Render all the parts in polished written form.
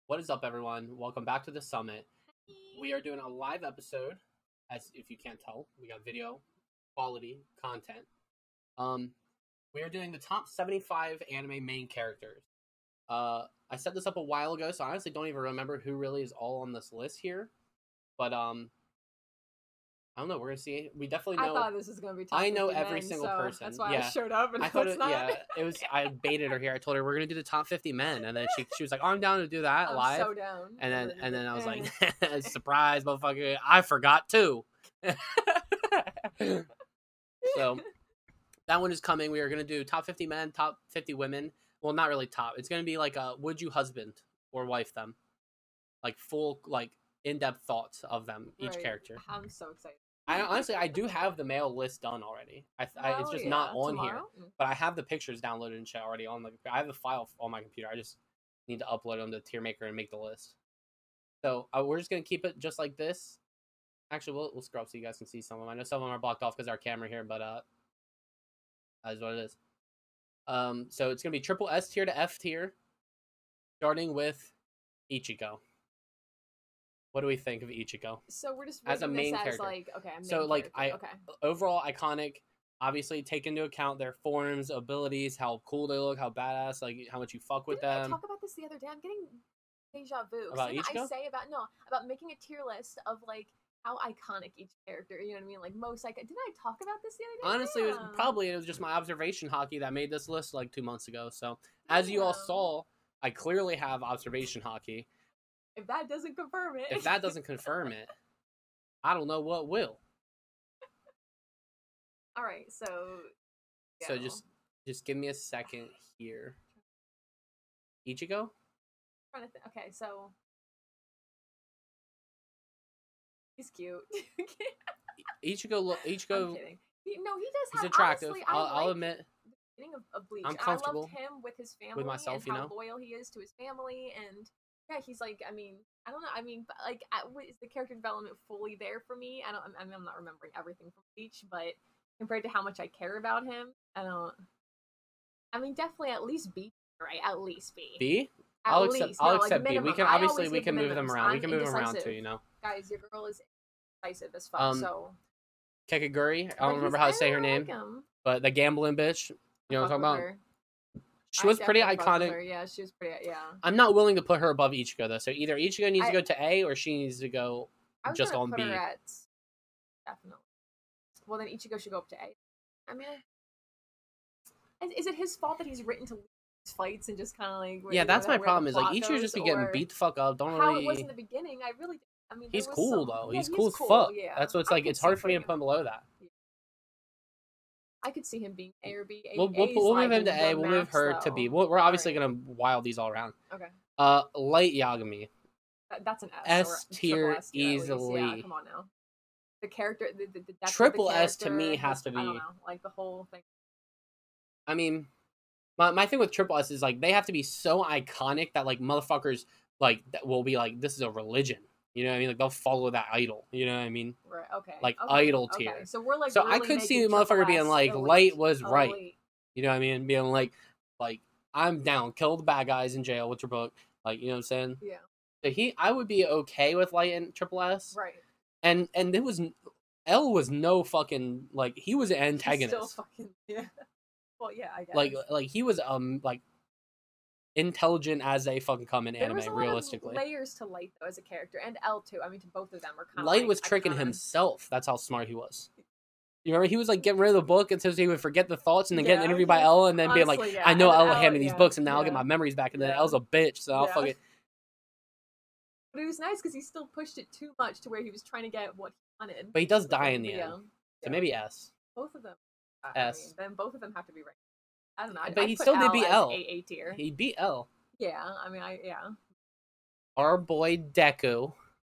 What is up, everyone? Welcome back to the summit. We are doing a live episode, as if you can't tell. We got video, quality, content. We are doing the top 75 anime main characters. I set this up a while ago, so I honestly don't even remember who really is all on this list here. But I don't know. We're gonna see. We definitely know. I thought this was gonna be. I know 50 every men, single so person. That's why Yeah. I showed up, and I thought it's it, not. yeah, it was. I baited her here. I told her we're gonna do the top 50 men, and then she was like, "Oh, I'm down to do that I'm live." so down. And then I was like, "Surprise, motherfucker! I forgot too." So that one is coming. We are gonna do top 50 men, top 50 women. Well, not really top. It's gonna be like would you husband or wife them, like full in-depth thoughts of them, each Right. character. I'm so excited. I do have the male list done already. It's just not on here, but I have the pictures downloaded and shit already on the. I have the file on my computer. I just need to upload them to TierMaker and make the list. So we're just gonna keep it just like this. Actually, we'll scroll up so you guys can see some of them. I know some of them are blocked off because our camera here, but that is what it is. So it's gonna be triple S tier to F tier, starting with Ichigo. What do we think of Ichigo? So we're just as a main this character. As like, okay, So like okay. Overall iconic. Obviously, take into account their forms, abilities, how cool they look, how badass, like how much you fuck with Didn't them. I talk about this the other day? I'm getting deja vu. About Didn't Ichigo? I say about making a tier list of like how iconic each character? You know what I mean? Like most iconic. Didn't I talk about this the other day? Honestly, it was just my observation hockey that made this list like 2 months ago. So as you all saw, I clearly have observation hockey. If that doesn't confirm it. If that doesn't confirm it, I don't know what will. All right, so. So just give me a second here. Ichigo? Okay, so he's cute. Ichigo. I'm kidding. He does. He's have, attractive. Honestly, I'll admit. Beginning of Bleach, I'm comfortable. I loved him with his family with myself, and how loyal he is to his family, and yeah, he's like. I mean, I don't know. I mean, like, is the character development fully there for me? I mean, I'm not remembering everything from Bleach, but compared to how much I care about him, I don't. I mean, definitely at least B, right? At least B. B? I'll accept B. We can move them around. We can move them around too, you know. Guys, your girl is decisive as fuck. So Kekiguri, I don't remember how to say her name, but the gambling bitch. You know what I'm talking about? She was pretty iconic. Yeah, she was pretty. Yeah. I'm not willing to put her above Ichigo though. So either Ichigo needs to go to A or she needs to go just on B. Definitely. Well, then Ichigo should go up to A. I mean, is it his fault that he's written to lose fights and just kind of like? Yeah, that's my problem. Is like Ichigo just be getting beat the fuck up. Don't really. How it was in the beginning. I mean, he's cool though. He's cool as fuck. Yeah. That's what it's like. It's hard for me to put him below that. I could see him being A or B. We'll move him to A. We'll move her to B. We're obviously gonna wild these all around. Okay. Light Yagami. That's an S. S tier easily. Yeah, come on now. The character, the triple S to me has to be. I don't know, like the whole thing. I mean, my thing with triple S is like they have to be so iconic that like motherfuckers like will be like, this is a religion. You know what I mean? Like they'll follow that idol. You know what I mean? Right. Okay. Like idol tier. Okay. So we're like. So really I could see the motherfucker being like, Light was right. You know what I mean? Being like I'm down, kill the bad guys in jail with your book. Like, you know what I'm saying? Yeah. So I would be okay with Light and triple S. Right. And it was L was no fucking like he was an antagonist. He's still fucking yeah. Well, yeah, I guess. Like he was like intelligent as they fucking come in anime. There was realistically, layers to Light though as a character, and L too. I mean, to both of them were kind of Light was tricking himself. That's how smart he was. You remember he was like getting rid of the book and so he would forget the thoughts and then get interviewed by L and then being like, I know L handed me these books and now I'll get my memories back and then L's a bitch, so I'll fucking. But it was nice because he still pushed it too much to where he was trying to get what he wanted. But he does die in the end. So maybe S. Both of them. S. I mean, then both of them have to be right. I don't know. But he still did beat L. A tier. He beat L. Yeah, I mean, Our boy Deku.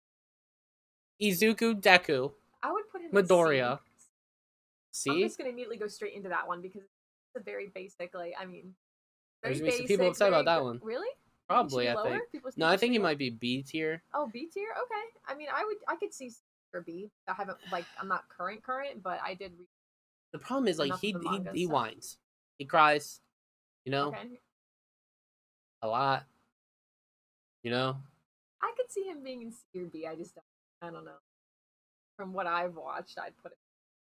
Izuku Deku. I would put him Midoriya. C. I'm just gonna immediately go straight into that one because it's a very basic, like, I mean, there's gonna be some people upset about that one. Really? Probably, I think. No, I think he might be B tier. Oh, B tier? Okay. I mean, I could see C or B. I haven't, like, I'm not current, but I did read. The problem is, like, he whines. He cries, you know? Okay. A lot. You know? I could see him being in C or B. I don't know. From what I've watched, I'd put it.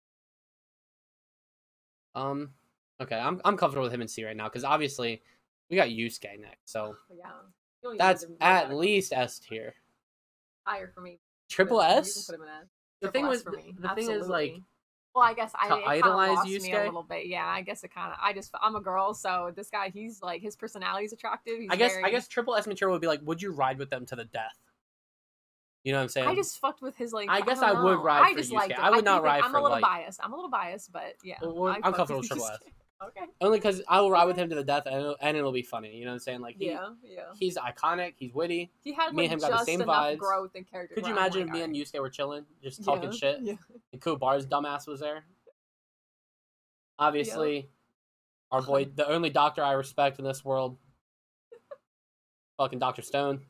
Okay, I'm comfortable with him in C right now because obviously we got Yusuke next, so yeah. That's at least S tier. Higher for me. Triple S. You can put him in S. The thing was, the thing is like, well, I guess it idolize Yusuke me a little bit. Yeah, I guess it kind of. I'm a girl, so this guy, he's like, his personality is attractive. I guess Triple S material would be like, would you ride with them to the death? You know what I'm saying? I just fucked with his like. I guess I would ride for Yusuke. I would not ride for. I'm a little biased. I'm a little biased, but yeah. I'm comfortable with Triple S. Okay. Only because I will ride with him to the death, and it'll be funny. You know what I'm saying? Like, yeah. He's iconic. He's witty. He had me and him got the same vibes. Growth and character. Could you imagine if me and Yusuke were chilling, just talking shit? Yeah. And Kuwabara's dumbass was there. Obviously, our boy, the only doctor I respect in this world, fucking Dr. Stone.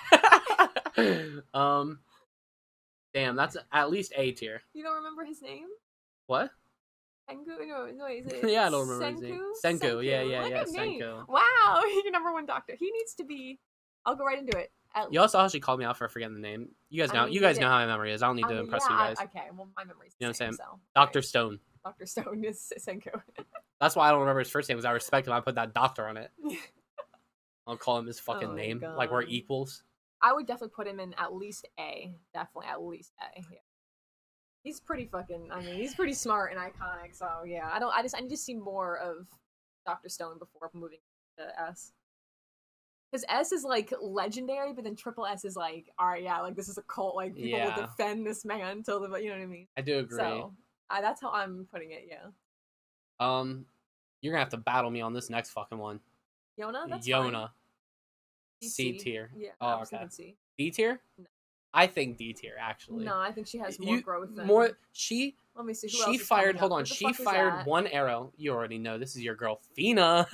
Damn, that's at least A tier. You don't remember his name? What? Senku? No, is it? Yeah, I don't remember his name. Senku. Yeah, Senku. Wow, your number one doctor. He needs to be. I'll go right into it. You also actually called me out for forgetting the name. You guys know. You guys know how my memory is. I don't need to impress you guys. Okay, well, my memory's. You know what I'm saying? So, Dr. Stone. Dr. Stone is Senku. That's why I don't remember his first name, because I respect him. I put that doctor on it. I'll call him his fucking name, like we're equals. I would definitely put him in at least A. Definitely at least A. Yeah. He's pretty fucking. I mean, he's pretty smart and iconic. So yeah, I need to see more of Dr. Stone before moving to S. Because S is like legendary, but then Triple S is like, all right, yeah, like this is a cult. Like people will defend this man till the. You know what I mean? I do agree. So that's how I'm putting it. Yeah. You're gonna have to battle me on this next fucking one. Yona. That's Yona. Fine. C tier. Yeah. Oh, okay. C. D tier? No. I think D tier actually. No, I think she has more growth than she. Let me see. She fired. Hold on. She fired one arrow. You already know. This is your girl, Fina.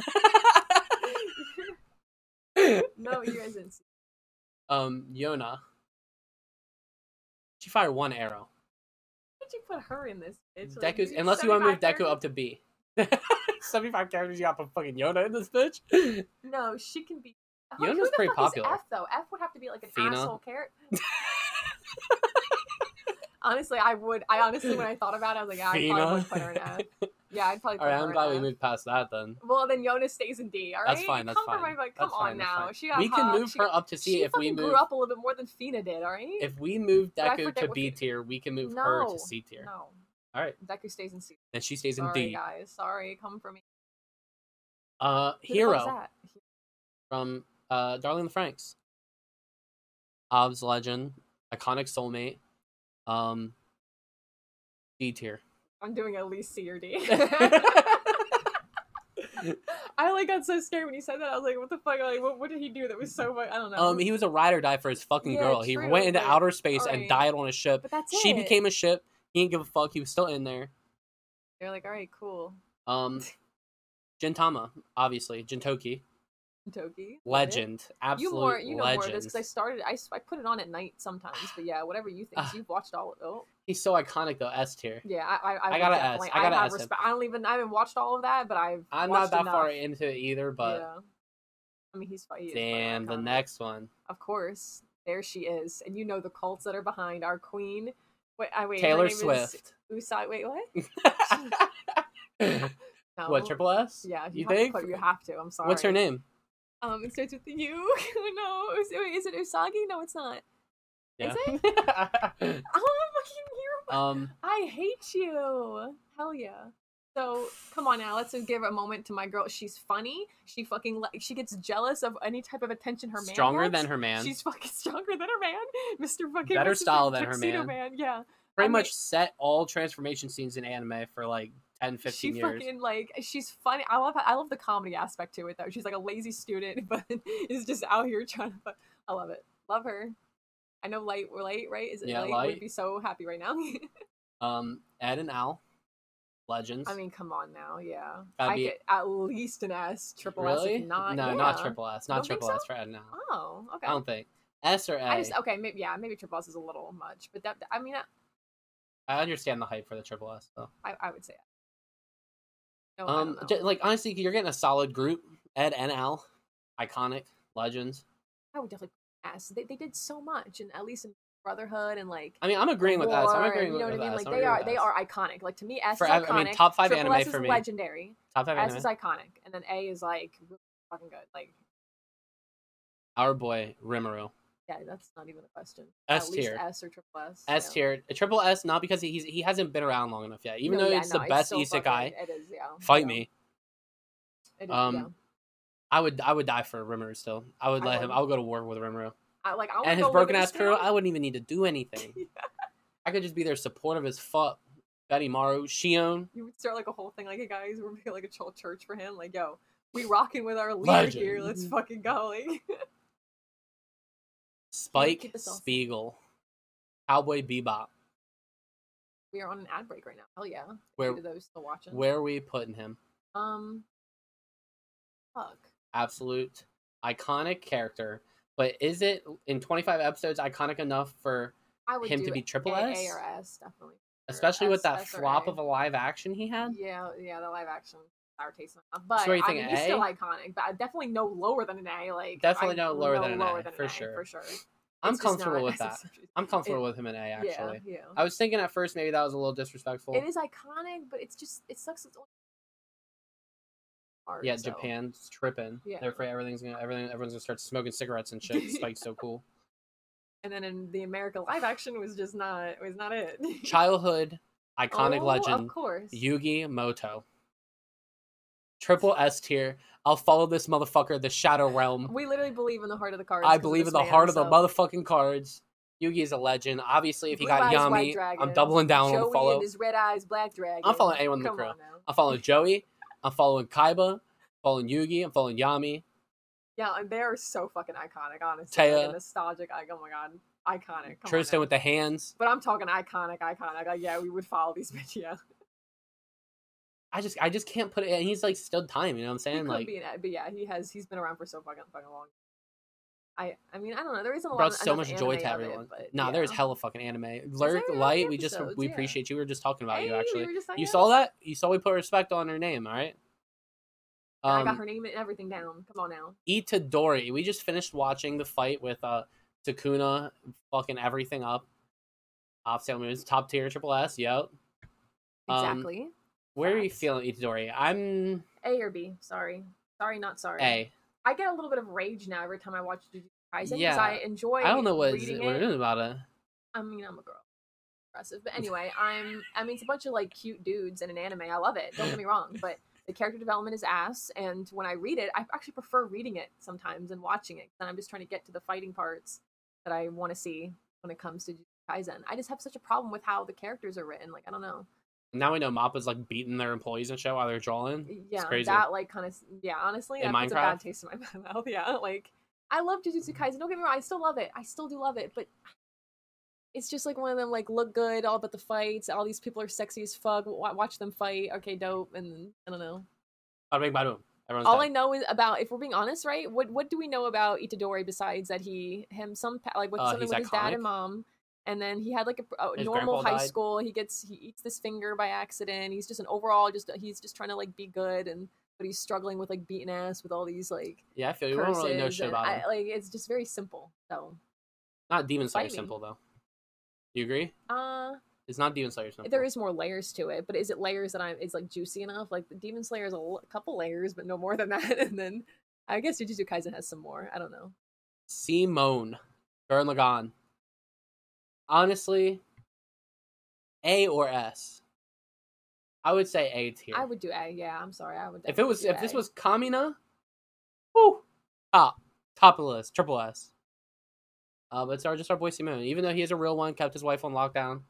No, you guys didn't see. Yona. She fired one arrow. Why did you put her in this? Bitch? Deku's, unless you want to move Deku up to B. 75 characters, you got to fucking Yona in this bitch? No, she can be. Yona's pretty popular. F though. F would have to be like an asshole character. Honestly, I would. Honestly, when I thought about it, I was like, I probably would put her in F. Yeah, I'd probably put her in F. Alright, I'm glad we moved past that then. Well, then Yona stays in D, alright? That's fine, that's fine. Come on now. We can move her up to C if we move. She grew up a little bit more than Fina did, alright? If we move Deku to B tier, we can move her to C tier. No. Alright. Deku stays in C. Then she stays in D. Sorry, guys. Sorry, come for me. Hero. From Darling in the Franxx. Hobbs legend, iconic soulmate, D tier. I'm doing at least C or D. I got so scared when he said that. I was like, "What the fuck? Like, what did he do that was so much? I don't know." He was a ride or die for his fucking girl. He went into outer space and died on a ship. But that's she became a ship. He didn't give a fuck. He was still in there. They're like, "All right, cool." Gintama, obviously, Gintoki. Legend, absolute you know more of this because I put it on at night sometimes, but yeah, whatever you think. You've watched all of it. Oh. He's so iconic though. S tier. Yeah, I got an S. I got an S. I haven't watched all of that, but I'm not that far into it either. But yeah. I mean, he's damn, the next one. Of course, there she is, and you know the cults that are behind our queen. Wait, Taylor Swift. Usai. Wait, what? No. What, Triple S? Yeah, you think? You have to. I'm sorry. What's her name? It starts with the U. No, is it Usagi? No, it's not. Yeah. Is it? Oh, I'm fucking here. I hate you. Hell yeah. So come on now, let's just give a moment to my girl. She's funny. She gets jealous of any type of attention her man stronger gets. than her man. She's fucking stronger than her man. Mr. fucking better style than her man. Yeah. Pretty much set all transformation scenes in anime for like 10, 15 years. She's funny. I love the comedy aspect to it though. She's like a lazy student, but is just out here trying to. I love it. Love her. I know Light, right? Is it Light? Light would be so happy right now. Ed and Al, legends. I mean, come on now, yeah. I get at least an S, triple really? S, if not. No, yeah. not triple S. Not triple S for Ed and Al. Oh, okay. I don't think S or A. Maybe triple S is a little much, but I understand the hype for the triple S, though. I would say. No, honestly, you're getting a solid group. Ed and Al, iconic legends. I would definitely S. They did so much, and at least in Brotherhood and like. I mean, I'm agreeing with S. I'm agreeing with you know what I mean? S. Like they are iconic. Like to me, S is iconic. I mean, top 5 Triple anime S is for me. Legendary. Top 5 S anime. is iconic, and then A is like really fucking good. Like our boy Rimuru. Yeah, that's not even a question. S tier. S or triple S. S tier. Triple S, not because he hasn't been around long enough yet. Even though it's the best isekai. It is, yeah. Fight me. It is, yeah. I would die for Rimuru still. I would let him. I would go to war with Rimuru. And his broken ass crew. I wouldn't even need to do anything. Yeah. I could just be there supportive as fuck. Benimaru, Shion. You would start like a whole thing, like, hey guys, we're making like a whole church for him. Like, yo, we rocking with our leader here. Let's fucking go. Like. Spike Spiegel, Cowboy Bebop. We are on an ad break right now. Hell yeah! Where those still watching? Where are we putting him? Fuck. Absolute iconic character, but is it in 25 episodes iconic enough for him to be triple S? A or S, definitely. Especially with that flop of a live action he had. Yeah, the live action. Sour taste enough. But so I mean, he's still iconic. But definitely no lower than an A. Like definitely no lower than an A for sure. For sure. I'm comfortable with that. I'm comfortable with him in A actually. Yeah. I was thinking at first maybe that was a little disrespectful. It is iconic, but it's just it sucks. It's only hard, yeah, so. Japan's tripping. Yeah. Therefore, everyone's gonna start smoking cigarettes and shit. Spike's so cool. And then in the America live action was not it. Childhood iconic legend. Of course. Yugi Moto. Triple S tier. I'll follow this motherfucker, the Shadow Realm. We literally believe in the heart of the cards. I believe in the heart of the motherfucking cards. Yugi is a legend. Obviously, if he got Yami, I'm doubling down on the follow. Joey and his red eyes, black dragon. I'm following anyone in the crew. I'm following Joey. I'm following Kaiba. I'm following Yugi. I'm following Yami. Yeah, and they are so fucking iconic, honestly. Taya. Like nostalgic. Oh my god. Iconic. Tristan with the hands. But I'm talking iconic. Like, yeah, we would follow these bitches, yeah. I just can't put it. And he's like still time, you know what I'm saying? But yeah, he's been around for so fucking long. I mean, I don't know. There isn't a lot. So much joy to everyone. There's hella fucking anime. Lyric Light, we appreciate you. We were just talking about you actually. You saw that? You saw we put respect on her name, all right? I got her name and everything down. Come on now. Itadori. We just finished watching the fight with Takuna fucking everything up. Off Sailor Moon's top tier triple S. Yep. Exactly. Where are you feeling Itadori? I'm A or B. Sorry, not sorry. A. I get a little bit of rage now every time I watch Jujutsu Kaisen because I enjoy. I don't know what it is about it. I mean, I'm a girl. Impressive, but anyway, I mean, it's a bunch of like cute dudes in an anime. I love it. Don't get me wrong, but the character development is ass. And when I read it, I actually prefer reading it sometimes and watching it. And I'm just trying to get to the fighting parts that I want to see when it comes to Jujutsu Kaisen. I just have such a problem with how the characters are written. Like, I don't know. Now we know Mappa's like beating their employees and shit while they're drawing. Yeah, it's crazy. That like kind of honestly, that puts a bad taste in my mouth. Yeah, like I love Jujutsu Kaisen. Don't get me wrong, I still love it. I still do love it, but it's just like one of them like look good, all about the fights. All these people are sexy as fuck. Watch them fight. Okay, dope. And I don't know. All I know is about, if we're being honest, right? What do we know about Itadori besides that something with his dad and mom? And then he had like a normal high school. He eats this finger by accident. He's just he's just trying to like be good, but he's struggling with like beating ass with all these like I feel you don't really know shit about him. Like it's just very simple. So not Demon Slayer simple though. You agree? It's not Demon Slayer simple. There is more layers to it, but is it layers that it's like juicy enough? Like the Demon Slayer is a couple layers, but no more than that. And then I guess Jujutsu Kaisen has some more. I don't know. Simone, Gurren Lagann. Honestly, A or S. I would say A tier. I would do A. Yeah, I'm sorry. I would. If this was Kamina, whoo, top of the list, triple S. But it's just our boy Simone. Even though he is a real one, kept his wife on lockdown.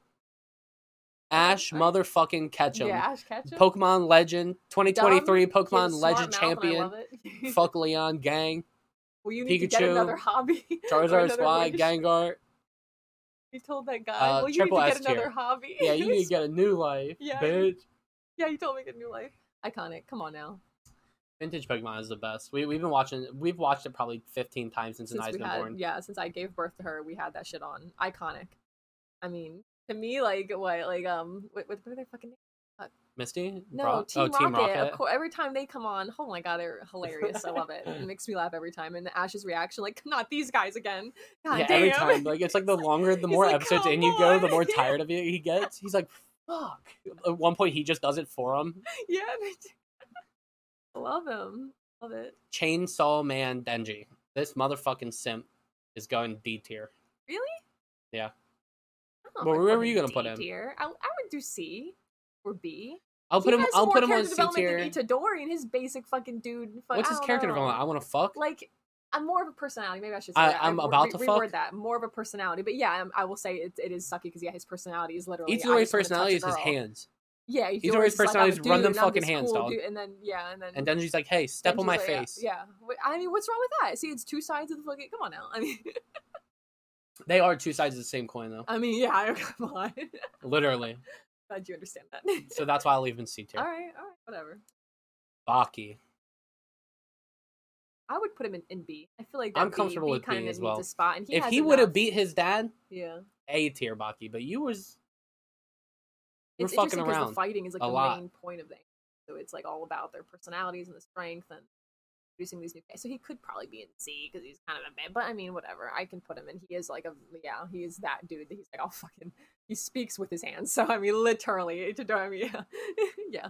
Ash motherfucking Ketchum. Yeah, Ash Ketchum. Pokemon Legend 2023 Pokemon Legend champion. Fuck Leon gang. Well, you need Pikachu, to get another hobby. Charizard Squad, Gengar. You told that guy, well, you need to get another hobby. Yeah, you need to get a new life, bitch. Yeah, you told me to get a new life. Iconic. Come on now. Vintage Pokemon is the best. We've watched it probably 15 times since Anai's been born. Yeah, since I gave birth to her, we had that shit on. Iconic. I mean, to me, like what are their fucking names? Misty? No, Team Rocket. Of course, every time they come on, oh my god, they're hilarious. I love it. It makes me laugh every time. And Ash's reaction, like, not these guys again. God damn. Every time. Like, it's like the longer, the more episodes in you go, the more tired of it he gets. He's like, fuck. At one point, he just does it for him. Yeah. I love him. Love it. Chainsaw Man Denji. This motherfucking simp is going D tier. Really? Yeah. Well, where were you gonna put him? I would do C or B. I'll put him on C tier. Itadori and his basic fucking dude. What's his character development? I want to fuck. Like, I'm more of a personality. Maybe I should say that. I'm about to reword that. More of a personality, but yeah, I will say it is sucky because his personality is literally. Itadori's personality is his hands. Yeah, Itadori's personality is run them fucking hands, dog. And then and Denji's like, hey, step on my face. Yeah, I mean, what's wrong with that? See, it's two sides of the fucking. Come on now, I mean. They are two sides of the same coin, though. I mean, yeah, come on. Literally. Glad you understand that. So that's why I'll leave him C tier. All right, whatever. Baki. I would put him in B. I feel like I'm comfortable with B as well. A spot, and if he would have beat his dad, A tier Baki. But you were it's fucking around. The fighting is like the main point of the game, so it's like all about their personalities and the strength and producing these new guys. So he could probably be in C because he's kind of a bit. But I mean, whatever. I can put him in. He is like he is that dude that he's like, oh fucking. He speaks with his hands. So I mean, literally, yeah.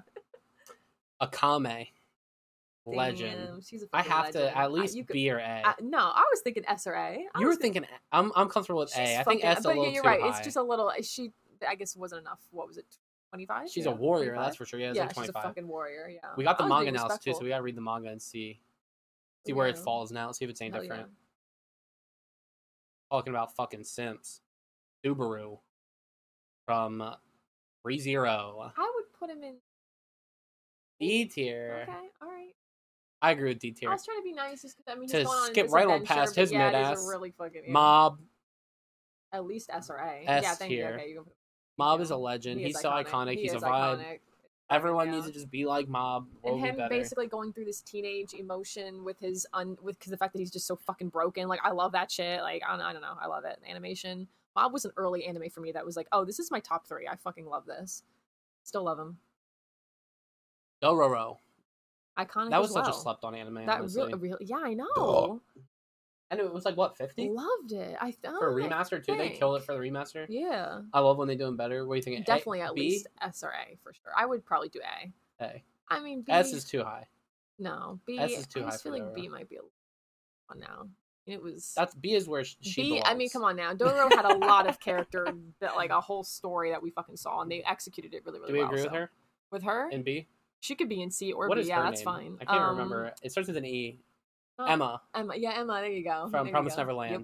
Akame. Legend. Damn, she's a I have legend. To at least B or A. No, I was thinking S or A. You were thinking I'm comfortable with A. I think S a little too high. But you're right. It's just a little. She, I guess, wasn't enough. What was it? 25. She's a warrior. 25? That's for sure. Yeah, like 25. She's a fucking warrior. Yeah. We got the manga now too, so we gotta read the manga and see where it falls now. See if it's any different. Talking about fucking simps. Subaru from ReZero. I would put him in D tier. Okay, all right. I agree with D tier. I was trying to be nice, just because I mean, to skip right on past his mid ass. Really fucking, Mob. At least S or A. S tier. Okay, Mob is a legend. He's so iconic. He's a vibe. Everyone needs to just be like Mob. And him basically going through this teenage emotion with his because the fact that he's just so fucking broken. Like, I love that shit. Like, I don't know. I love it. Animation. Mob was an early anime for me that was like, oh, this is my top 3. I fucking love this. Still love him. Dororo. Iconic. That was such a slept on anime. That really, yeah, I know. And it was like what, 50? Loved it. I thought for a remaster too. They killed it for the remaster. Yeah. I love when they do them better. What do you think? Definitely at least S or A for sure. I would probably do A. A. I mean, B. S is too high. No, B. S is too high. I feel like B might be a little on now. It was. That's B is where she belongs. I mean, come on now. Dororo had a lot of character, like a whole story that we fucking saw, and they executed it really, really well. Do we agree with her? With her? In B? She could be in C or what B. Is yeah, her that's name? fine. I can't remember. It starts with an E. Emma. Yeah, Emma. There you go. From Promised Neverland.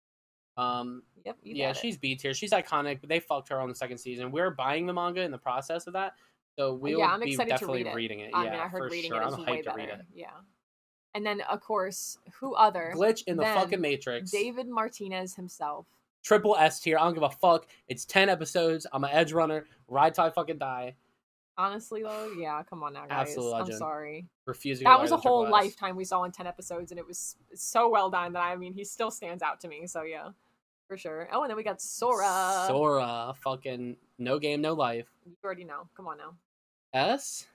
Yep. Yeah, she's B tier. She's iconic, but they fucked her on the second season. We're buying the manga in the process of that, so we'll be definitely reading it. I mean, I heard reading it is way better. Yeah. And then, of course, who other? Glitch in the fucking Matrix. David Martinez himself. Triple S tier. I don't give a fuck. It's 10 episodes. I'm an edge runner. Ride till I fucking die. Honestly, though, yeah, come on now, guys. Absolute legend. I'm sorry. Refusing. That was a whole lifetime we saw in 10 episodes, and it was so well done that, I mean, he still stands out to me, so yeah. For sure. Oh, and then we got Sora. Sora. Fucking no game, no life. You already know. Come on now. S?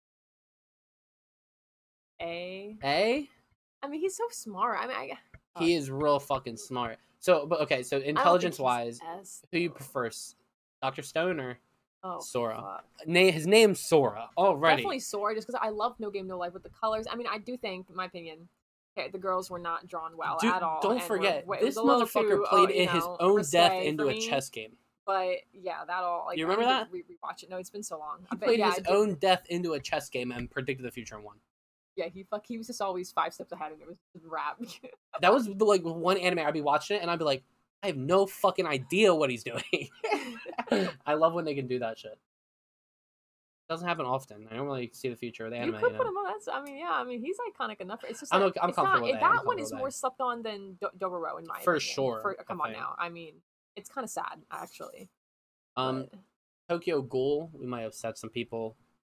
A? I mean, he's so smart. I mean, he is real fucking smart. So, but okay, so intelligence-wise, who you prefer? Dr. Stone or Sora? His name's Sora. Already. Definitely Sora, just because I love No Game, No Life with the colors. I mean, I do think, in my opinion, the girls were not drawn well at all. Don't forget, this motherfucker played his own death into a chess game. But yeah, that all. Like, you remember that? Rewatch it. No, it's been so long. He played his own death into a chess game and predicted the future and won. Yeah, he was just always 5 steps ahead, and it was rap. That was the one anime I'd be watching it, and I'd be like, I have no fucking idea what he's doing. I love when they can do that shit. Doesn't happen often. I don't really see the future of the anime. You could put him on. I mean, he's iconic enough. It's just I'm comfortable with that one is more slept on than Dororo in my opinion. For sure. Come on now. I mean, it's kind of sad actually. Tokyo Ghoul. We might upset some people.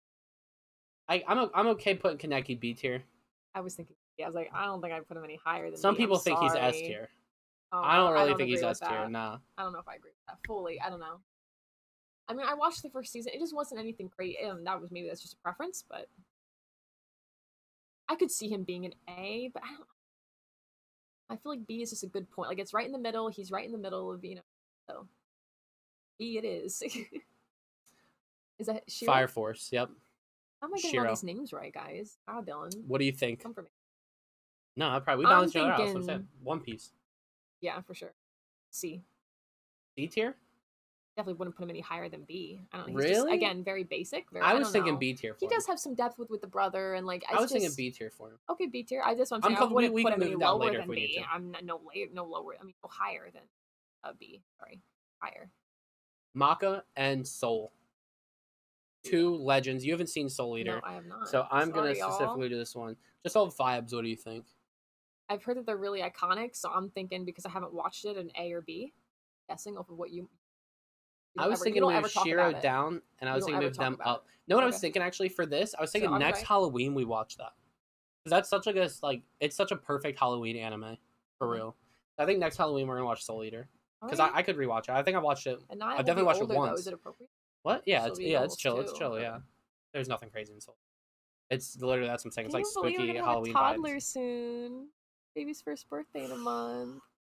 I'm okay putting Kaneki B tier. I was thinking. Yeah, I was like, I don't think I'd put him any higher than. Some people think he's S tier. I don't really think he's S tier. Nah. I don't know if I agree with that fully. I don't know. I mean, I watched the first season. It just wasn't anything great. And that's just a preference, but I could see him being an A, but I feel like B is just a good point. Like, it's right in the middle. He's right in the middle of, so B it is. Is that Shiro? Fire Force, yep. How am I getting all these names right, guys? God, Dylan. What do you think? Come for me. No, I probably we balanced each other out. That's what I'm saying. One Piece. Yeah, for sure. C. C tier? Definitely wouldn't put him any higher than B. I don't know. He's really? Just, again, very basic. I was thinking B tier for him. He does have some depth with the brother, and like I was thinking B tier for him. Okay, B tier. I just want to say I wouldn't put him any lower than B. I'm no lower. I mean, no higher than B. Sorry, higher. Maka and Soul. Two legends. You haven't seen Soul Eater. No, I have not. So I'm going to specifically do this one. Just all vibes, what do you think? I've heard that they're really iconic, so I'm thinking, because I haven't watched it, an A or B. Guessing off of what you I was thinking move Shiro down, and I was thinking move them up. Know what I was thinking, actually, for this? I was thinking next Halloween we watch that. Because that's such it's such a perfect Halloween anime. For real. I think next Halloween we're going to watch Soul Eater. Because I could rewatch it. I think I watched it. I definitely watched it once. Is it appropriate? What? Yeah, it's chill. It's chill. Yeah, there's nothing crazy in Soul. It's literally that's what I'm saying. It's like spooky Halloween vibes. Toddler soon. Baby's first birthday in a month.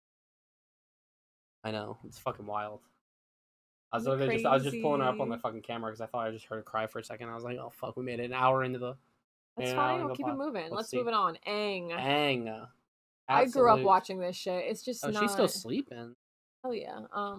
I know, it's fucking wild. I was just pulling her up on my fucking camera because I thought I just heard her cry for a second. I was like, oh fuck, we made it an hour into the. That's fine. We'll keep it moving. Let's move it on. Aang. I grew up watching this shit. It's just not. She's still sleeping. Hell yeah.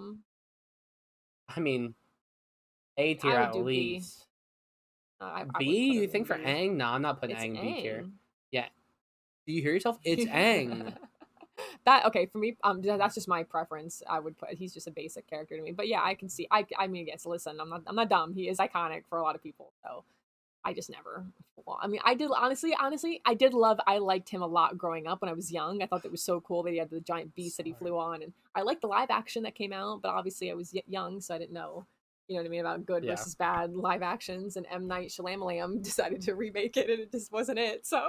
I mean, A tier at least. B? You think for Aang? No, I'm not putting Aang B tier. Yeah. Do you hear yourself? It's Aang. Okay, for me, that's just my preference. I would put he's just a basic character to me. But yeah, I can see. I mean, yes. Listen, I'm not dumb. He is iconic for a lot of people. So I just never. Well, I mean, I did honestly, I liked him a lot growing up when I was young. I thought that was so cool that he had the giant beast that he flew on, and I liked the live action that came out. But obviously, I was young, so I didn't know. You know what I mean about good versus bad live actions, and M. Night Shyamalan decided to remake it, and it just wasn't it. So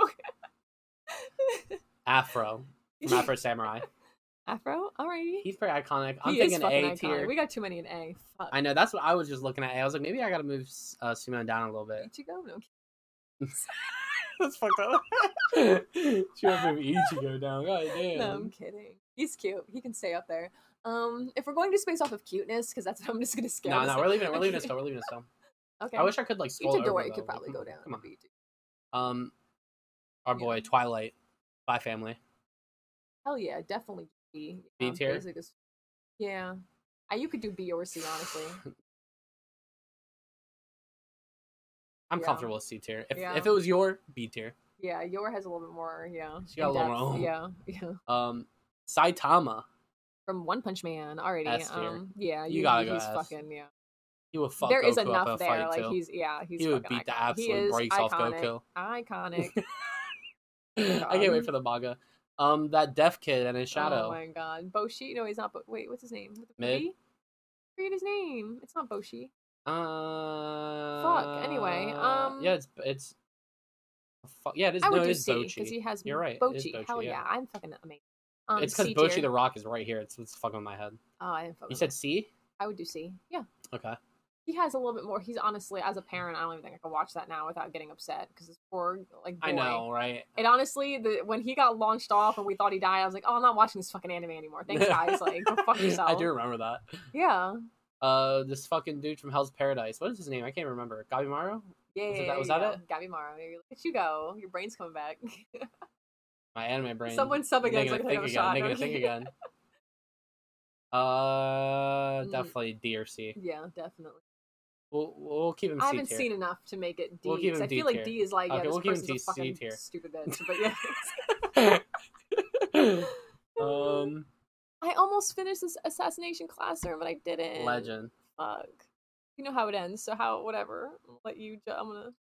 Afro from Afro Samurai. Afro, alrighty. He's pretty iconic. I'm thinking A tier. We got too many in A. Fuck. I know. That's what I was just looking at. I was like, maybe I gotta move Simone down a little bit. Ichigo, no. That's fucked up. She wants to move Ichigo down. God damn. No, I'm kidding. He's cute. He can stay up there. If we're going to space off of cuteness, because that's what I'm just gonna skip. No, we're leaving it. We're leaving it still. We're leaving it still. Okay. I wish I could like scroll over. Itadori could probably go down. Come on. Our boy Twilight, Spy Family. Hell yeah, definitely B. B tier. Yeah, you could do B or C, honestly. I'm comfortable with C tier. If it was your B tier. Yeah, your has a little bit more. Yeah, she got a little more. Yeah. Saitama. From One Punch Man already. Yeah, you gotta go. He's fucking He would fuck. There Goku is enough up there. Like too. He would beat the absolute brakes off Goku. Iconic. I can't wait for the manga. That deaf kid and his shadow. Oh my god, Boshi. No, he's not. Wait, what's his name? Mid. I forget his name. It's not Boshi. Fuck. Anyway. Yeah, it's. Yeah, it is. No, it is Bochi. Because he has. You're right. Bochi. Hell yeah, I'm fucking amazing. It's because Bochi the Rock is right here. It's fucking with my head. Oh, I didn't. You said C? I would do C. Yeah. Okay. He has a little bit more. He's honestly, as a parent, I don't even think I can watch that now without getting upset because this poor boy. I know, right? And honestly, when he got launched off and we thought he died, I was like, oh, I'm not watching this fucking anime anymore. Thanks, guys. Like, go fuck yourself. I do remember that. Yeah. This fucking dude from Hell's Paradise. What is his name? I can't remember. Gabimaru? Yeah. Was that it? Gabimaru. Look at you go. Your brain's coming back. My anime brain. Someone sub again. Think again. Definitely D or C. Yeah, definitely. We'll keep him C tier. I haven't seen enough to make it D. We'll keep him I D feel like D is like, okay, this person's a fucking stupid bitch. But yeah. I almost finished this Assassination Classroom, but I didn't. Legend. Fuck. You know how it ends, so whatever. I'll let you. I'm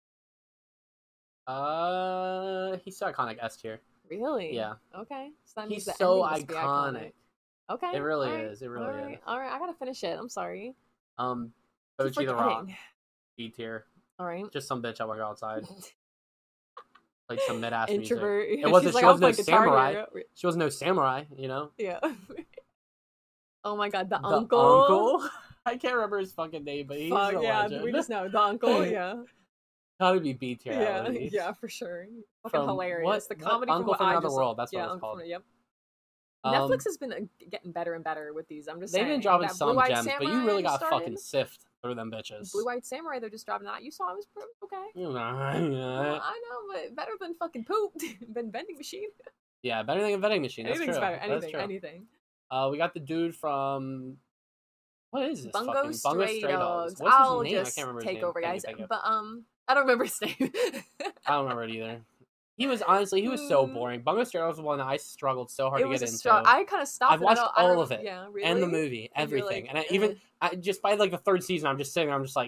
gonna. He's so iconic. S tier. Really? Yeah. Okay. So that he's so iconic. Okay. It really is. It really is. All right. I gotta finish it. I'm sorry. Bochi the Rock. B tier. All right. Just some bitch I want to go outside. Like some mid-ass introvert. Music. It wasn't. She wasn't no samurai. She wasn't no samurai. You know. Yeah. Oh my god, the uncle. I can't remember his fucking name, but he's a legend. We just know the uncle. Yeah. Gotta be B tier. Yeah, yeah, for sure. Fucking hilarious. The comedy Uncle from Another World. That's what it's called. Yep. Netflix has been getting better and better with these. I'm just saying. They've been dropping some gems, but you really got fucking sift through them bitches. Blue-Eyed Samurai, they're just dropping that. You saw it was okay. Well, I know, but better than fucking poop. Than Vending Machine. Yeah, better than a Vending Machine. That's Anything's true. better. Anything. We got the dude from. What is this? Bungo Stray Dogs. What's I'll his name? just I can't remember his take name. over, guys. But I don't remember his name. I don't remember it either. He was so boring. Bungo Stray Dogs was one that I struggled so hard to get into. I kind of stopped. I've watched all of it. Yeah, really? And the movie, everything. And I just by like the third season, I'm just sitting there, I'm just like,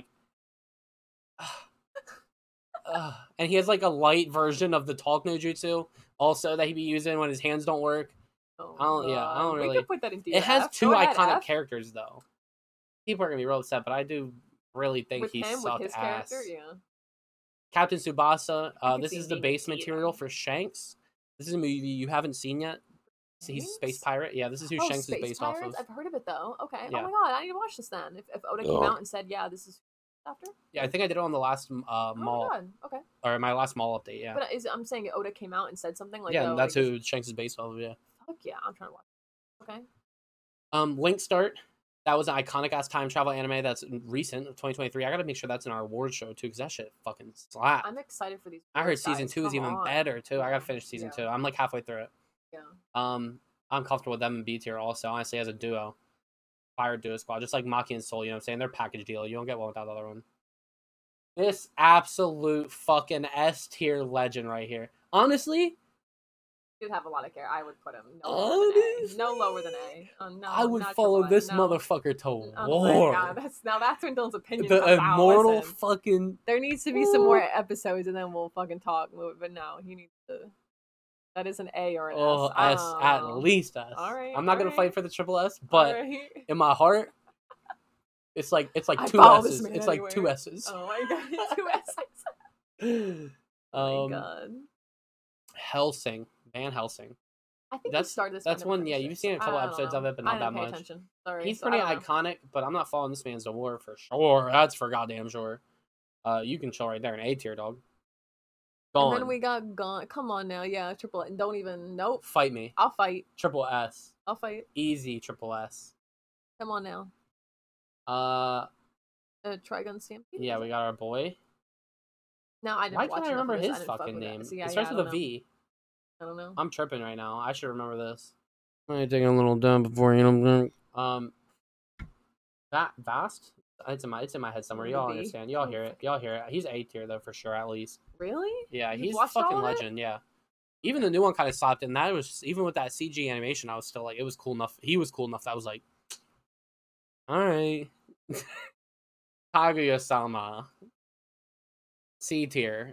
and he has like a light version of the talk no jutsu also that he'd be using when his hands don't work. I don't really. We could put that in DF. It has two iconic characters though. People are gonna be real upset, but I do really think he sucked ass. Character, yeah. Captain Tsubasa. This is the base material for Shanks. This is a movie you haven't seen yet. He's a space pirate. Yeah, this is who Shanks is based off of. I've heard of it though. Okay. Yeah. Oh my god, I need to watch this then. If Oda came out and said, yeah, this is after. Yeah, I think I did it on the last mall. Oh my god. Okay. Or my last mall update. Yeah. But I'm saying Oda came out and said something like. Yeah, that's who Shanks is based off of. Yeah. Fuck yeah, I'm trying to watch. Okay. Link Start. That was an iconic ass time travel anime that's recent, 2023. I gotta make sure that's in our award show too, because that shit fucking slapped. I'm excited for these. I heard season 2 is even better too. I gotta finish season 2. I'm like halfway through it. Yeah. I'm comfortable with them in B tier also, honestly, as a duo. Fire duo squad. Just like Maki and Soul, you know what I'm saying? They're package deal. You don't get one without the other one. This absolute fucking S tier legend right here. Honestly, did have a lot of care. I would put him no lower than A. No, I would follow this motherfucker to war. Oh my god, that's when Dylan's opinion the comes immortal out. Fucking. There needs to be some more episodes, and then we'll fucking talk. But no, he needs to. That is an A or an S. S at least S. All right. I'm not gonna fight for the triple S, but in my heart, it's like two S's. It's like two S's. Oh my god, 2 S's. Oh my god. Hellsing. Van Helsing. I think that's started this. That's one. Yeah, you've seen a couple episodes of it, but not that much. Attention. Sorry, he's pretty iconic, but I'm not following this man's award for sure. That's for goddamn sure. You can chill right there, an A tier dog. Gone. And then we got Gone. Come on now, yeah, triple. And don't even nope. Fight me. I'll fight. Triple S. I'll fight. Easy triple S. Come on now. Trigun Stampede. Yeah, we got our boy. No, I didn't. Why can't I remember his fucking name? It starts with a V. I don't know. I'm tripping right now. I should remember this. Let me take a little dump before you know. Vast. It's in my head somewhere. Y'all understand. Y'all hear it. Y'all hear it. He's A tier though for sure, at least. Really? Yeah, he's a fucking legend. Yeah. Even the new one kind of stopped, and that was even with that CG animation. I was still like, it was cool enough. He was cool enough that I was like, all right. Kaguya-sama. C tier.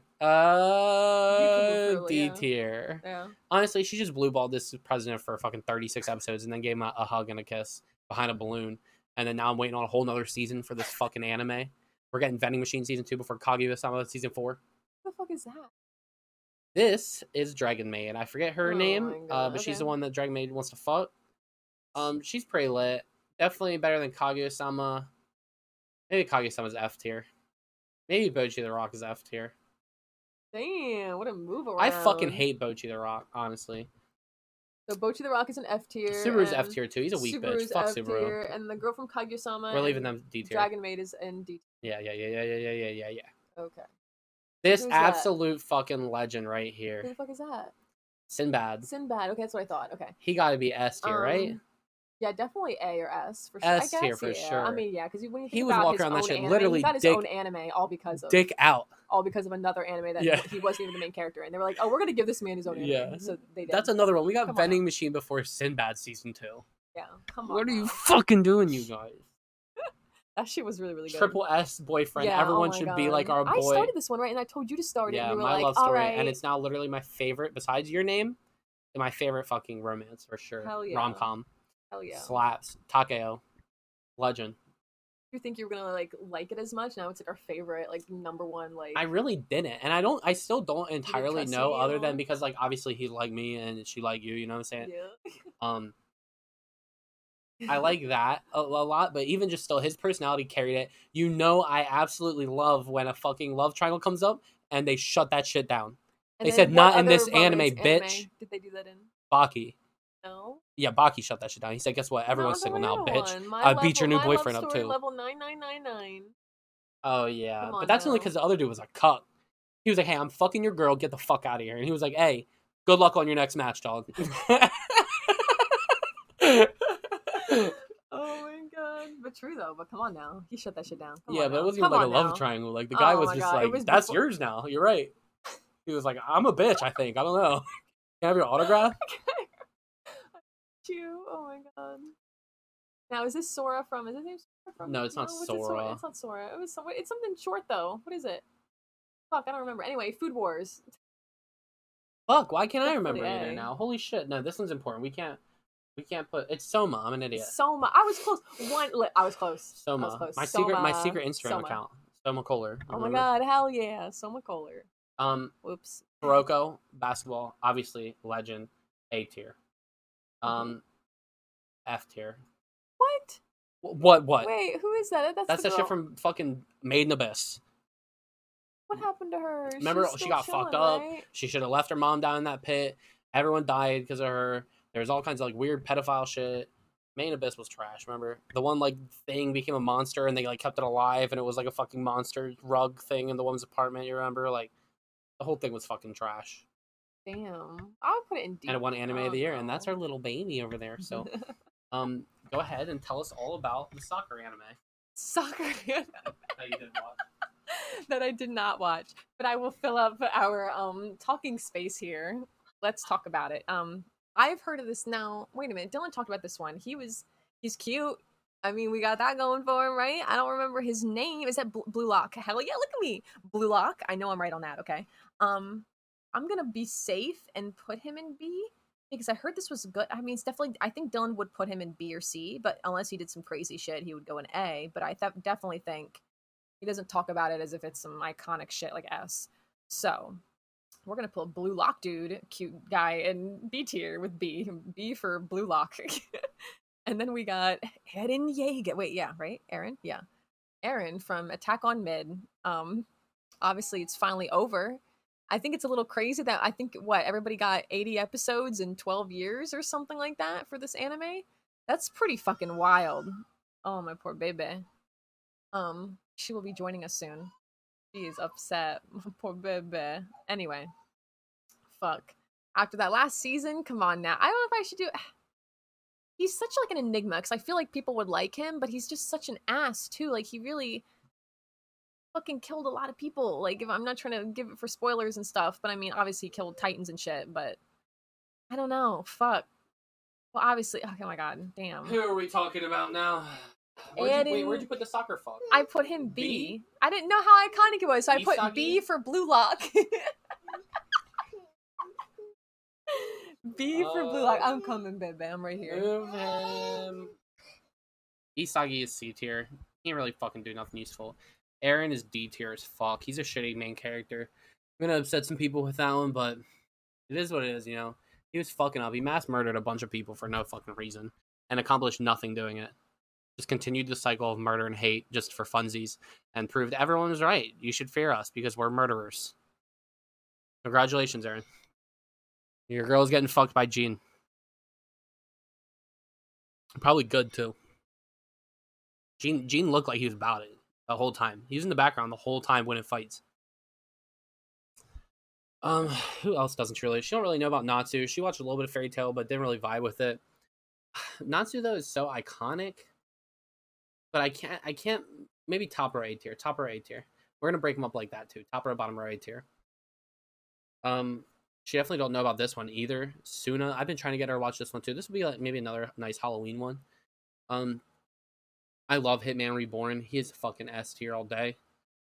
D tier. Yeah. Honestly, she just blueballed this president for fucking 36 episodes and then gave him a hug and a kiss behind a balloon. And then now I'm waiting on a whole nother season for this fucking anime. We're getting Vending Machine season 2 before Kaguya-sama season 4. What the fuck is that? This is Dragon Maid. I forget her name, but she's the one that Dragon Maid wants to fuck. She's pretty lit. Definitely better than Kaguya-sama. Maybe Kaguya-sama's F tier. Maybe Bocchi the Rock is F tier. Damn, what a move around. I fucking hate Bocchi the Rock, honestly. So Bocchi the Rock is an F tier. Subaru's F tier too. He's a weak bitch. Fuck F-tier, Subaru. and the girl from Kaguya-sama. We're leaving them D tier. Dragon Maid is in D tier. Yeah. Okay. This absolute fucking legend right here. Who the fuck is that? Sinbad. Okay, that's what I thought. Okay. He got to be S tier, right? Yeah, definitely A or S for sure. S tier for sure. I mean, yeah, because when you think he was about walking around that shit, literally he got his own anime all because of another anime that he wasn't even the main character, and they were like, "Oh, we're gonna give this man his own anime." Yeah, so they did. That's another one. We got Vending Machine before Sinbad season 2. Yeah, come on. What are you fucking doing, you guys? That shit was really, really good. Triple S boyfriend. Yeah, everyone should be like our boy. I started this one, right? And I told you to start it. Yeah, and you were my like, love story. All right. And it's now literally my favorite, besides Your Name, my favorite fucking romance for sure. Hell yeah. Rom-com. Hell yeah. Slaps. Takeo. Legend. You think you were gonna like it as much? Now it's like our favorite, like number one. Like I really didn't, and I still don't entirely know, other than because like obviously he liked me and she liked you. You know what I'm saying? Yeah. I like that a lot, but even just still, his personality carried it. You know, I absolutely love when a fucking love triangle comes up and they shut that shit down. And they said, not in this anime, bitch. Did they do that in? Baki. No. Yeah, Baki shut that shit down. He said, guess what? Everyone's single now, bitch. Beat your new boyfriend up, too. Level 9999. Oh, yeah. But that's only because the other dude was a cuck. He was like, hey, I'm fucking your girl. Get the fuck out of here. And he was like, hey, good luck on your next match, dog. Oh my god. But true though, but come on now. He shut that shit down. Come yeah, but it wasn't even like a love triangle. Like the guy was just like, that's yours now. You're right. He was like, I'm a bitch, I think. I don't know. Can I have your autograph? You. Oh my god. Now is this Sora from is his name Sora from? No, it's not Sora. It's not Sora. It's something short though. What is it? Fuck, I don't remember. Anyway, Food Wars. Fuck, why can't I remember either now? Holy shit. No, this one's important. We can't put it's Soma. I'm an idiot. Soma. I was close. I was close. Soma. Was close. My secret Instagram account. Soma Kohler. Oh my god, hell yeah. Soma Kohler. Whoops. Kuroko, basketball, obviously legend, A tier. F tier. What? What? Wait, who is that? That's that shit from fucking Made in Abyss. What happened to her? Remember, she got fucked up. Right? She should have left her mom down in that pit. Everyone died because of her. There's all kinds of like weird pedophile shit. Made in Abyss was trash. Remember the one like thing became a monster and they like kept it alive and it was like a fucking monster rug thing in the woman's apartment. You remember? Like the whole thing was fucking trash. Damn, I would put it in deep. And it won Anime of the Year, and that's our little baby over there. So, go ahead and tell us all about the soccer anime. Soccer that you did watch. That I did not watch, but I will fill up our talking space here. Let's talk about it. I've heard of this now. Wait a minute, Dylan talked about this one. He's cute. I mean, we got that going for him, right? I don't remember his name. Is that Blue Lock? Hell yeah, look at me, Blue Lock. I know I'm right on that. Okay. I'm gonna be safe and put him in B because I heard this was good. I mean, it's definitely. I think Dylan would put him in B or C, but unless he did some crazy shit, he would go in A. But I definitely think. He doesn't talk about it as if it's some iconic shit like S. So we're gonna put Blue Lock dude, cute guy, in B tier with B. B for Blue Lock. And then we got Eren Yeager. Wait, yeah, right? Eren? Yeah. Eren from Attack on Mid. Obviously it's finally over. I think it's a little crazy that I think everybody got 80 episodes in 12 years or something like that for this anime. That's pretty fucking wild. Oh, my poor baby. She will be joining us soon. She is upset. Poor baby. Anyway. Fuck. After that last season, come on now. I don't know if I should do... He's such like an enigma, because I feel like people would like him, but he's just such an ass, too. Like, he really fucking killed a lot of people. Like, if I'm not trying to give it for spoilers and stuff, but I mean, obviously he killed Titans and shit, but... I don't know. Fuck. Well, obviously... Oh my god. Damn. Who are we talking about now? Where'd you put the soccer fuck? I put him B. I didn't know how iconic it was, so I put B for Blue Lock. B for Blue Lock. I'm coming, baby. I'm right here. Move him. Isagi is C tier. He can't really fucking do nothing useful. Eren is D tier as fuck. He's a shitty main character. I'm gonna upset some people with that one, but it is what it is, you know? He was fucking up. He mass murdered a bunch of people for no fucking reason and accomplished nothing doing it. Just continued the cycle of murder and hate just for funsies and proved everyone was right. You should fear us because we're murderers. Congratulations, Eren. Your girl's getting fucked by Jean. Probably good, too. Jean looked like he was about it the whole time. He was in the background the whole time winning fights. Who else doesn't really? She don't really know about Natsu. She watched a little bit of Fairy Tail, but didn't really vibe with it. Natsu, though, is so iconic. But I can't, maybe top or A tier. Top or A tier. We're going to break them up like that, too. Top or bottom or A tier. She definitely don't know about this one either. Suna, I've been trying to get her to watch this one, too. This would be like maybe another nice Halloween one. I love Hitman Reborn. He is fucking S tier all day.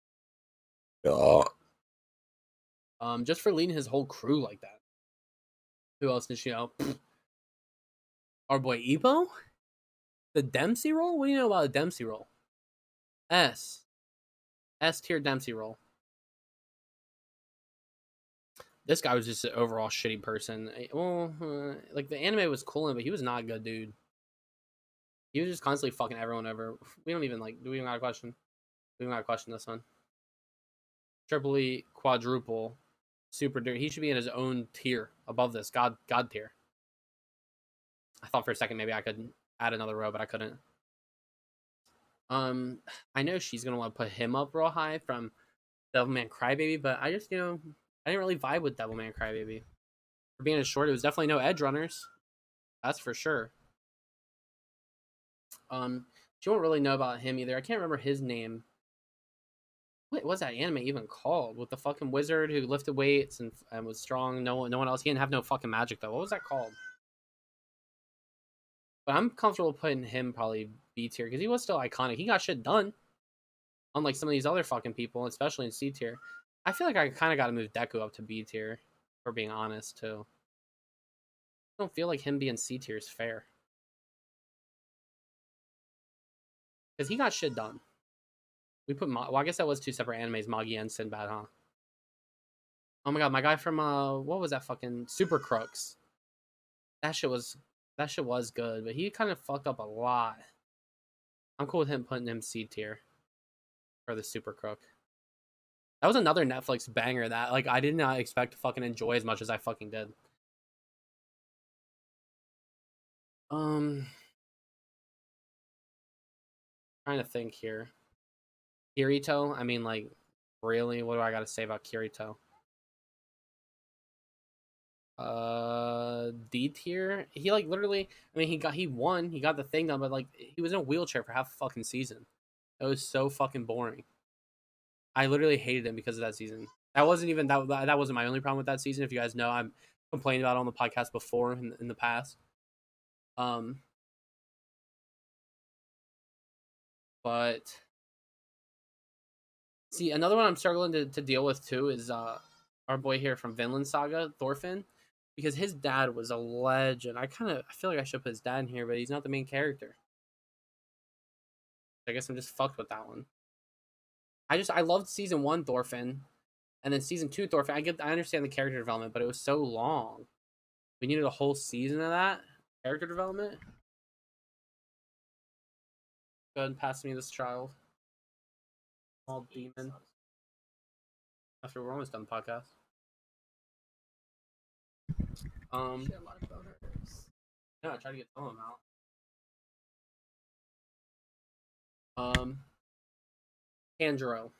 Just for leading his whole crew like that. Who else did she know? Our boy Ippo? The Dempsey roll? What do you know about a Dempsey roll? S tier Dempsey roll. This guy was just an overall shitty person. Well, like the anime was cool, but he was not a good dude. He was just constantly fucking everyone over. We don't even like. Do we even got a question? We don't got a question this one. Triple E, quadruple, super duper. He should be in his own tier above this god tier. I thought for a second maybe I could add another row, but I couldn't. I know she's gonna want to put him up real high from Devilman Crybaby, but I just, I didn't really vibe with Devilman Crybaby. For being a short, it was definitely no edge runners. That's for sure. She won't really know about him either. I can't remember his name. What was that anime even called? With the fucking wizard who lifted weights and was strong. No one else. He didn't have no fucking magic though. What was that called? But I'm comfortable putting him probably B tier because he was still iconic. He got shit done. Unlike some of these other fucking people, especially in C tier. I feel like I kind of got to move Deku up to B tier, for being honest, too. I don't feel like him being C tier is fair. Because he got shit done. We put, well, I guess that was two separate animes, Magi and Sinbad, huh? Oh my god, my guy from, what was that fucking Super Crooks? That shit was good, but he kind of fucked up a lot. I'm cool with him putting him C tier for the Super Crook. That was another Netflix banger that, like, I did not expect to fucking enjoy as much as I fucking did. Trying to think here. Kirito, I mean, like, really? What do I gotta say about Kirito? D tier. He like literally. I mean, he won. He got the thing done, but like he was in a wheelchair for half a fucking season. It was so fucking boring. I literally hated him because of that season. That wasn't even that wasn't my only problem with that season. If you guys know, I'm complaining about it on the podcast before in the past. But see, another one I'm struggling to deal with too is our boy here from Vinland Saga, Thorfinn, because his dad was a legend. I feel like I should put his dad in here, but he's not the main character. I guess I'm just fucked with that one. I loved season 1 Thorfinn, and then season 2 Thorfinn. I understand the character development, but it was so long. We needed a whole season of that character development. Go ahead and pass me this child. Small demon. After we're almost done the podcast. No, I tried to get some of them out. Tanjiro.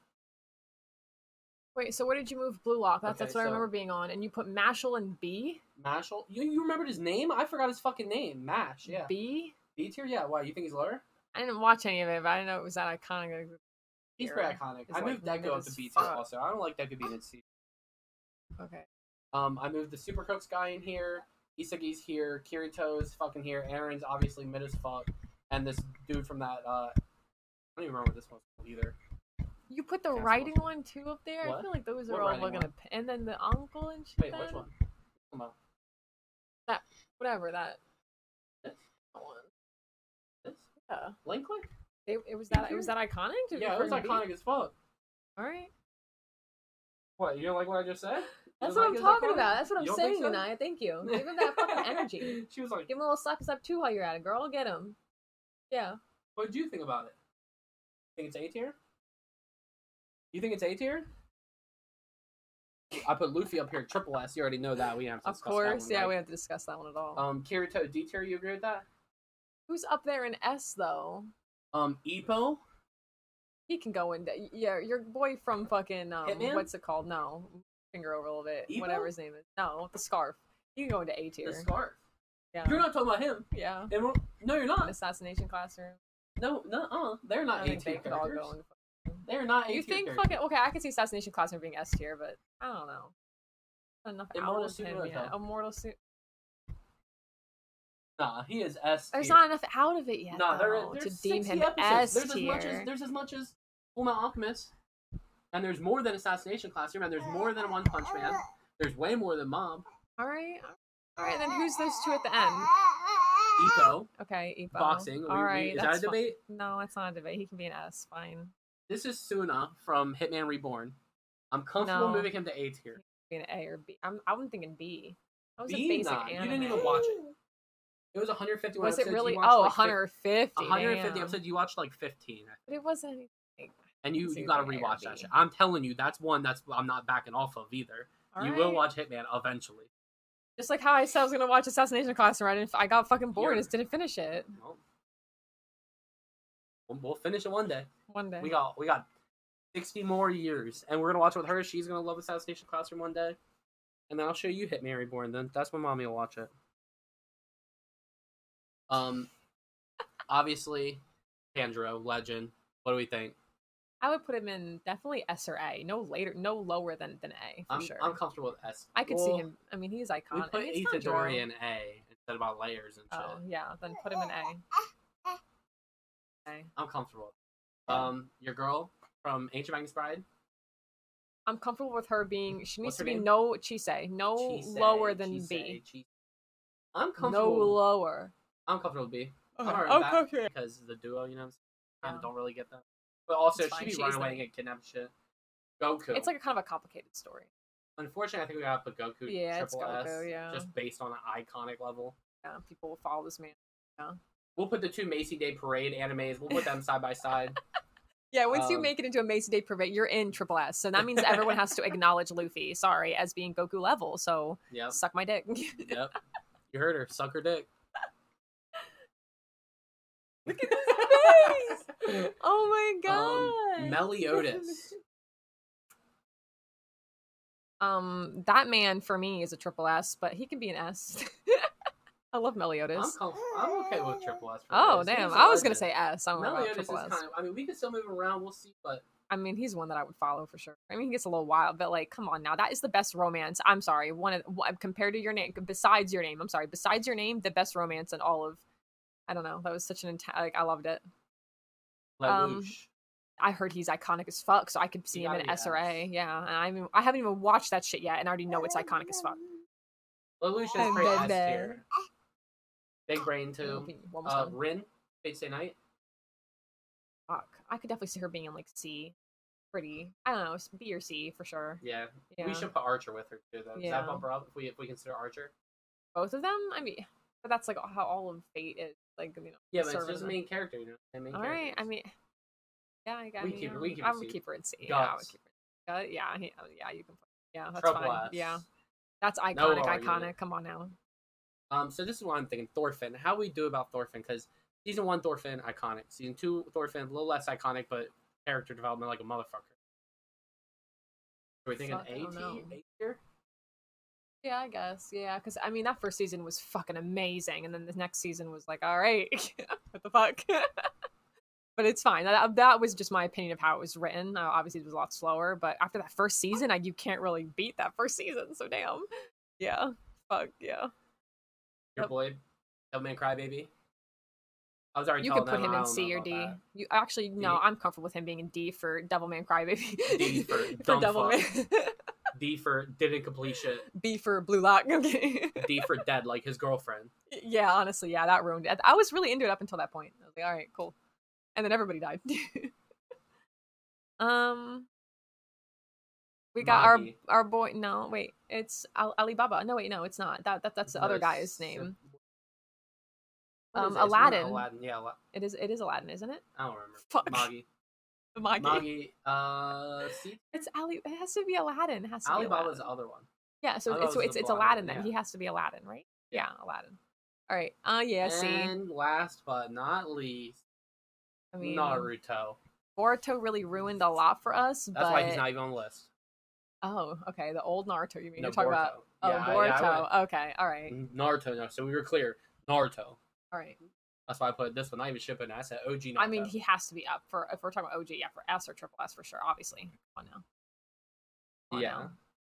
Wait, so where did you move Blue Lock? That's what I remember being on. And you put Mashal and B? Mashal? You remembered his name? I forgot his fucking name. Mash, yeah. B? B tier? Yeah, why? You think he's lower? I didn't watch any of it, but I didn't know it was that iconic. He's pretty iconic. I moved Deku up to B tier also. I don't like Deku being in C. Okay. I moved the Super Crooks guy in here. Isagi's here. Kirito's fucking here. Aaron's obviously mid as fuck. And this dude from that, I don't even remember what this one's called either. You put the writing one too up there? What? I feel like those are all looking at. And then the uncle and shit. Wait, which one? Come on. That, whatever, that. This? One. This? Yeah. Link Click? It was that iconic? Yeah, it was iconic as fuck. Alright. What, you don't like what I just said? That's what I'm talking about. That's what I'm saying, Anaya. Thank you. Give him that fucking energy. She was like, give him a little slap too while you're at it, girl. Get him. Yeah. What did you think about it? Think it's A tier? You think it's A tier? I put Luffy up here, triple S. You already know that. We have to discuss that one, right? Yeah, we have to discuss that one at all. Kirito, D tier. You agree with that? Who's up there in S though? Ippo. He can go in. Yeah, your boy from fucking Hitman? What's it called? No, finger over a little bit. Ippo? Whatever his name is. No, the scarf. You can go into A tier. The scarf. Yeah. You're not talking about him. Yeah. No, you're not. An assassination classroom. No, they're not A tier characters. They're not A tier. You think characters. fucking okay? I can see assassination classroom being S tier, but I don't know. Not enough Immortal out of him yet. Immortal suit. Nah, he is S tier. There's not enough out of it yet. Nah, there's to deem him S tier. There's as much as Fullmetal Alchemist, and there's more than Assassination Classroom, and there's more than One Punch Man. There's way more than Mob. All right. Then who's those two at the end? Ippo. Okay, Ippo. Boxing. All right. Is that a debate? No, that's not a debate. He can be an S. Fine. This is Suna from Hitman Reborn. I'm comfortable moving him to A tier. Be an A or B. I'm thinking B. I was B? a basic Nah, anime. you didn't even watch it. It was 151 was episodes. it really? Oh, like 150. 150 episodes. You watched like 15. But it wasn't anything. And you got to rewatch that shit. I'm telling you, that's one that's I'm not backing off of either. All you will watch Hitman eventually. Just like how I said I was going to watch Assassination Classroom, I got fucking bored and just didn't finish it. Well, we'll finish it one day. One day. We got 60 more years. And we're going to watch it with her. She's going to love Assassination Classroom one day. And then I'll show you Hitman Reborn. Then that's when Mommy will watch it. Obviously, Tanjiro, legend. What do we think? I would put him in definitely S or A. No lower than A for sure. I'm comfortable with S. I could see him. I mean, he's iconic. We put Itadori in A instead of about layers and shit. Oh yeah, then put him in A. I'm comfortable. Your girl from Ancient Magnus Bride. I'm comfortable with her being. She needs to be name? Chise, lower than B. I'm comfortable. No lower. I'm comfortable with B. Okay. Because the duo, you know, I don't really get that. But also, she'd be running away and get kidnapped and shit. Goku. It's like a kind of a complicated story. Unfortunately, I think we gotta put Goku it's Goku, S, yeah. just based on an iconic level. Yeah, people will follow this man. Yeah. We'll put the two Macy Day Parade animes. We'll put them side by side. Yeah, once you make it into a Macy Day Parade, you're in Triple S. So that means everyone has to acknowledge Luffy, as being Goku level. So suck my dick. Yep. You heard her. Suck her dick. Look at his face! Oh my god! Meliodas. That man for me is a triple S, but he can be an S. I love Meliodas. I'm okay with triple S. Damn! I was gonna say S. I'm Meliodas is kind of. I mean, we can still move around. We'll see, but I mean, he's one that I would follow for sure. I mean, he gets a little wild, but like, come on now, that is the best romance. I'm sorry, compared to your name. Besides your name, the best romance in all of. I don't know. That was such an I loved it. Lelouch. I heard he's iconic as fuck, so I could see him in S or A. Yeah, and I haven't even watched that shit yet, and I already know it's iconic as fuck. Lelouch is pretty S tier. Big Brain too. Rin, Fate Stay Night. Fuck, I could definitely see her being in like C. Pretty. I don't know, B or C for sure. Yeah. We should put Archer with her too, though. Does that bump her up if we consider Archer? Both of them? I mean, but that's like how all of Fate is. Like, you know, yeah, but it's just the main character, you know. All right, I mean, yeah, I got. I would keep her in C. Guts. Yeah, I would keep her. Yeah, you can put. Yeah, that's Triple fine. S. Yeah, that's iconic. Come on now. So this is what I'm thinking. Thorfinn. How we do about Thorfinn? Because season 1 Thorfinn iconic. Season 2 Thorfinn a little less iconic, but character development like a motherfucker. Are we thinking A tier? Yeah, I guess. Yeah, because I mean that first season was fucking amazing, and then the next season was like, all right, what the fuck? But it's fine. That was just my opinion of how it was written. Obviously, it was a lot slower, but after that first season, you can't really beat that first season. So damn. Yeah. Fuck yeah. Your boy, Devilman Crybaby. I was already. You could put him in C or D. That. You actually no. I'm comfortable with him being in D for Devilman Crybaby. D for Devilman. D for didn't complete shit. B for Blue Lock. Okay. D for dead, like his girlfriend. Yeah, honestly, yeah, that ruined it. I was really into it up until that point. I was like, all right, cool. And then everybody died. We got our boy. No, wait, it's Alibaba. No, wait, no, it's not. That's the other guy's name. Aladdin. Aladdin. Yeah, it is Aladdin, isn't it? I don't remember. Fuck. Magi. It's Ali. It has to be Aladdin. It has to Alibaba's the other one. Yeah, so it's Aladdin then. Yeah. He has to be Aladdin, right? Yeah, Aladdin. All right. Yeah. See. And last but not least, I mean, Naruto. Boruto really ruined a lot for us. That's why he's not even on the list. Oh, okay. The old Naruto, you mean? No, you're talking Boruto. about? Boruto. Okay. All right. Naruto. No. So we were clear. Naruto. All right. That's why I put this one. Not even shipping. I said OG Naruto. I mean, he has to be up for if we're talking about OG. Yeah, for S or triple S for sure. Obviously. Come on now.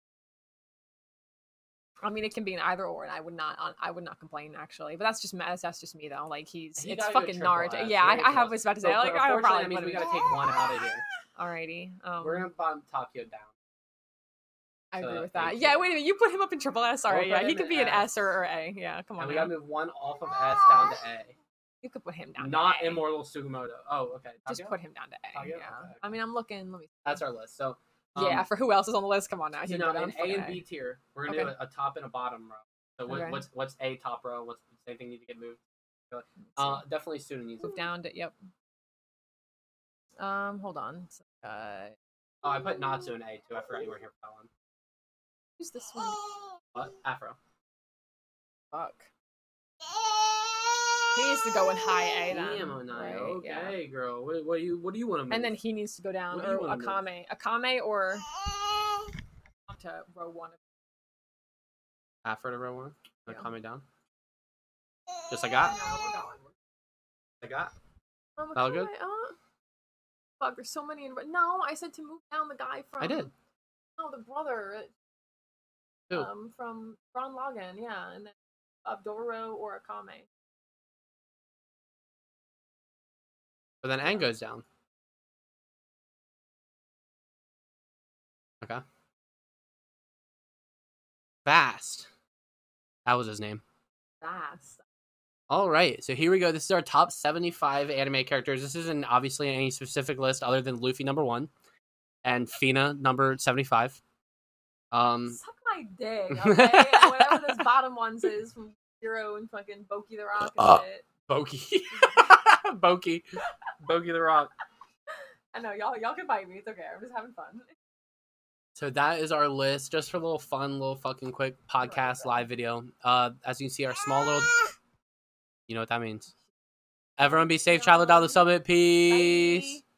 I mean, it can be an either or, and I would not complain actually. But that's just me though. Like it's fucking Naruto. Yeah, I was about to say like I would probably. That means we gotta take one out of here. Alrighty. We're gonna bump Takeo down. I agree with that. Yeah, wait a minute. You put him up in triple S. All right, yeah, he could be an S or A. Yeah, come on. And we gotta move one off of S down to A. You could put him down. Not to A. Immortal Sugimoto. Oh, okay. Just put him down to A. Takeo? Yeah. Okay. I mean, I'm looking. Let me. That's our list. So. Yeah, for who else is on the list? Come on now. So now in A and B tier, we're gonna do a top and a bottom row. So what's A top row? What's anything need to get moved? Definitely student needs. Move down to yep. Hold on. I put Natsu in A too. I forgot you were here for that one. Who's this one? What? Afro. Fuck. He needs to go in high A then. Damn, right? Okay, girl. What do you want to move? And then he needs to go down, or Akame. Akame or to row 1. Afro to row 1. Akame down. Just like that. Like that. That good? Fuck, there's so many. No, I said to move down the guy from. I did. No, the brother. Who? From Ron Logan, yeah, and then Abdoro or Akame. But then Aang goes down. Okay. Fast. That was his name. Fast. All right, so here we go. This is our top 75 anime characters. This isn't obviously any specific list other than Luffy number 1 and Fina number 75. Suck my dick, okay? Whatever this bottom ones is from Hero and fucking Boki the Rock and shit. Boki. Boki the Rock. I know, y'all can bite me. It's okay. I'm just having fun. So that is our list, just for a little fun, little fucking quick podcast live video. As you can see, our small little... You know what that means. Everyone be safe, travel down the summit. Peace. Bye.